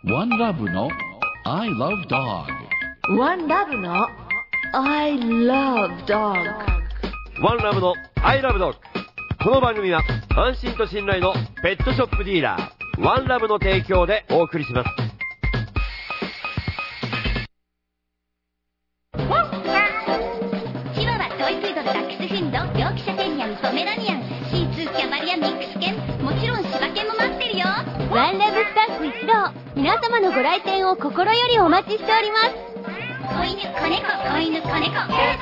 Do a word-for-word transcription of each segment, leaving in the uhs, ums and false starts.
ワンラブの I love dog。 ワンラブの I love dog。 ワンラブの I love dog。 この番組は安心と信頼のペットショップディーラーワンラブの提供でお送りします。 チワワ、トイプードル、ダックスフンド、ヨークシャテリアン、ポメラニアン、シーツー、キャバリア、ミックス犬、もちろん柴犬も待ってるよ。 ワンラブスタッフ一同、皆様のご来店を心よりお待ちしております。 子犬、子猫、子犬、子猫。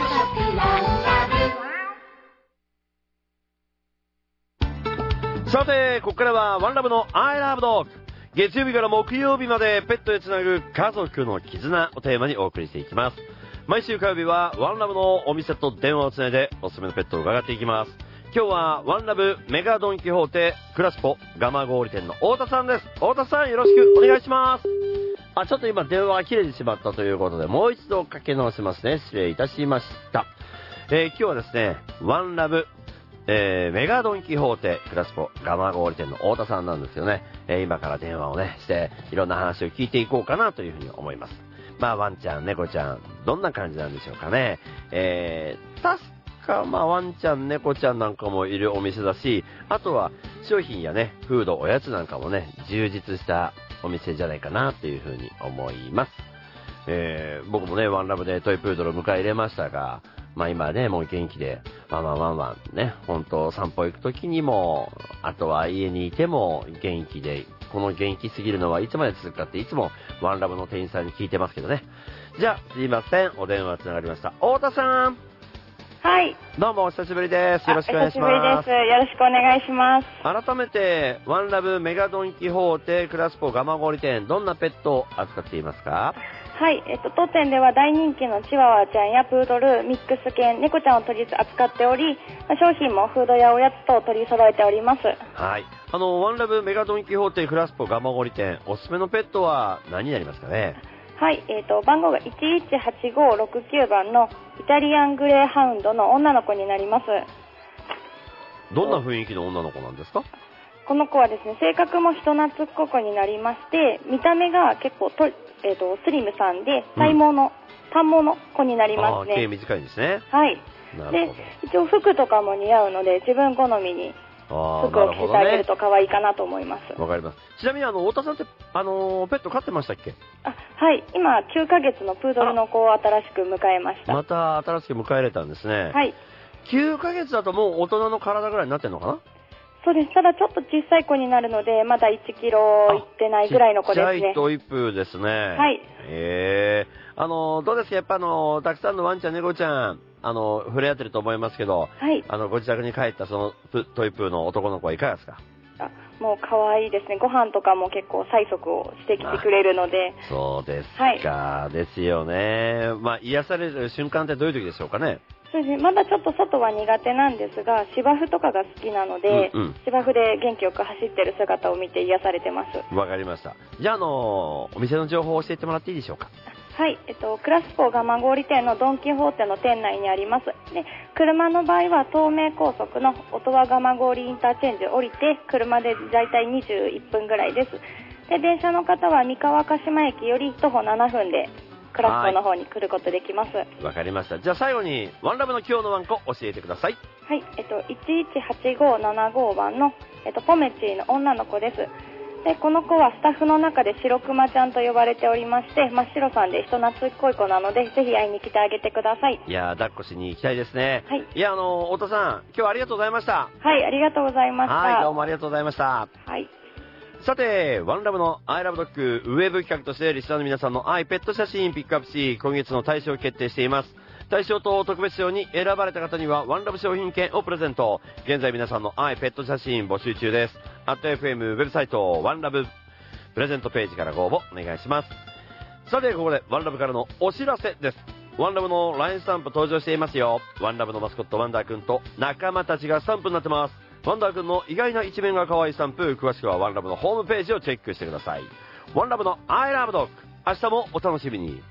さて、ここからはワンラブの I love dog。 月曜日から木曜日までペットへつなぐ家族の絆をテーマにお送りしていきます。毎週火曜日はワンラブのお店と電話をつないでおすすめのペットを伺っていきます。今日はワンラブメガドンキホーテクラスポガマゴーリ店の太田さんです。太田さん、よろしくお願いします。あ、ちょっと今電話が切れてしまったということで、もう一度かけ直しますね。失礼いたしました。えー、今日はですね、ワンラブえー、メガドンキホーテクラスポガマゴーリ店の太田さんなんですよね。えー、今から電話をねしていろんな話を聞いていこうかなというふうに思います。まあワンちゃん猫ちゃんどんな感じなんでしょうかね。えー、確かまあワンちゃん猫ちゃんなんかもいるお店だし、あとは商品やねフードおやつなんかもね充実したお店じゃないかなというふうに思います。えー、僕もねワンラブでトイプードルを迎え入れましたが、まあ今ね、もう元気で、ワンワンワンワンね、ほんと散歩行くときにも、あとは家にいても元気で、この元気すぎるのはいつまで続くかっていつもワンラブの店員さんに聞いてますけどね。じゃあ、すいません、お電話つながりました。太田さん。 はい。 どうもお久しぶりです。よろしくお願いします。 お久しぶりです。よろしくお願いします。 改めて、ワンラブメガドンキホーテクラスポガマゴーリ店、どんなペットを扱っていますか？ はい、えっと、当店では大人気のチワワちゃんやプードル、ミックス犬、猫ちゃんを取り扱っており、商品もフードやおやつと取り揃えております。 はい。あの、ワンラブメガドンキホーテクラスポガマゴリ店、おすすめのペットは何になりますかね？ はい、えっと、番号がいちいちはちごろくきゅうばんのイタリアングレーハウンドの女の子になります。 どんな雰囲気の女の子なんですか？ この子はですね、性格も人懐っこくになりまして、見た目が結構と、えー、とスリムさんで体毛の、うん、短毛の子になりますね。 あ、毛短いんですね。 はい。で、一応服とかも似合うので、自分好みに服を着せてあげると可愛いかなと思います。 わ、ね、かります。ちなみにあの太田さんってあのペット飼ってましたっけ？ あ、はい。今きゅうかげつのプードルの子を新しく迎えました。 また新しく迎え入れたんですね。 はい。 きゅうかげつだともう大人の体ぐらいになってるのかな？ そうです。ただちょっと小さい子になるので、まだいちキロいってないぐらいの子ですね。 ちっちゃいトイプーですね。 はい。 えー、あの、どうですか？やっぱあの、たくさんのワンちゃん、猫ちゃん、あの、触れ合ってると思いますけど、 はい。 あの、ご自宅に帰ったそのプトイプーの男の子はいかがですか？ あ、もう可愛いですね。ご飯とかも結構催促をしてきてくれるので。 そうですか、はい、ですよね。まあ、癒される瞬間ってどういう時でしょうかね？ そうですね、まだちょっと外は苦手なんですが、芝生とかが好きなので、うんうん、芝生で元気よく走ってる姿を見て癒されてます。 わかりました。じゃあ、あのー、お店の情報を教えてもらっていいでしょうか？ はい、えっと、クラスポガマゴーリ店のドンキホーテの店内にあります。で、車の場合は東名高速の音羽ガマゴーリインターチェンジ降りて、車でだいたいにじゅういっぷんぐらいです。で、電車の方は三河鹿島駅より徒歩ななふんで、クラスポの方に来ることできます。 わかりました。じゃあ最後にワンラブの今日のワンコ教えてください。 はい、えっといちいちはちごななごばんのえっとポメチーの女の子です。で、この子はスタッフの中で白クマちゃんと呼ばれておりまして、真っ白さんで人懐っこい子なので、ぜひ会いに来てあげてください。 いやー、抱っこしに行きたいですね。 はい。 いや、あの太田さん、今日はありがとうございました。 はい、ありがとうございました。 はい、どうもありがとうございました。 はい。 さて、ワンラブの I love dog ウェブ企画としてリスナーの皆さんの愛ペット写真ピックアップし、今月の大賞を決定しています。大賞と特別賞に選ばれた方にはワンラブ商品券をプレゼント。現在皆さんの愛ペット写真募集中です。アット エフエム ウェブサイトワンラブプレゼントページからご応募お願いします。さて、ここでワンラブからのお知らせです。ワンラブの ライン スタンプ登場していますよ。ワンラブのマスコットワンダーくんと仲間たちがスタンプになってます。ワンダーくんの意外な一面が可愛いスタンプ、詳しくはワンラブのホームページをチェックしてください。ワンラブの I love dog、 明日もお楽しみに。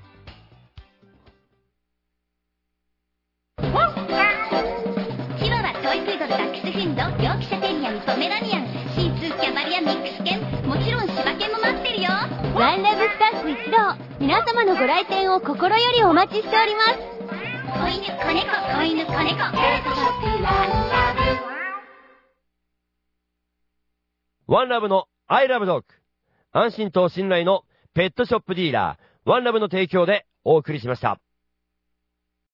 チワワ、トイプードル、ダックスフンド、ヨークシャテリアン、ポメラニアン、シーツー、キャバリア、ミックス犬、もちろん柴犬も待ってるよ。 ワンラブスタッフ一同、皆様のご来店を心よりお待ちしております。 子犬子猫子犬子猫ペットショップワンラブ。 ワンラブの I love dog。安心と信頼のペットショップディーラー、ワンラブの提供でお送りしました。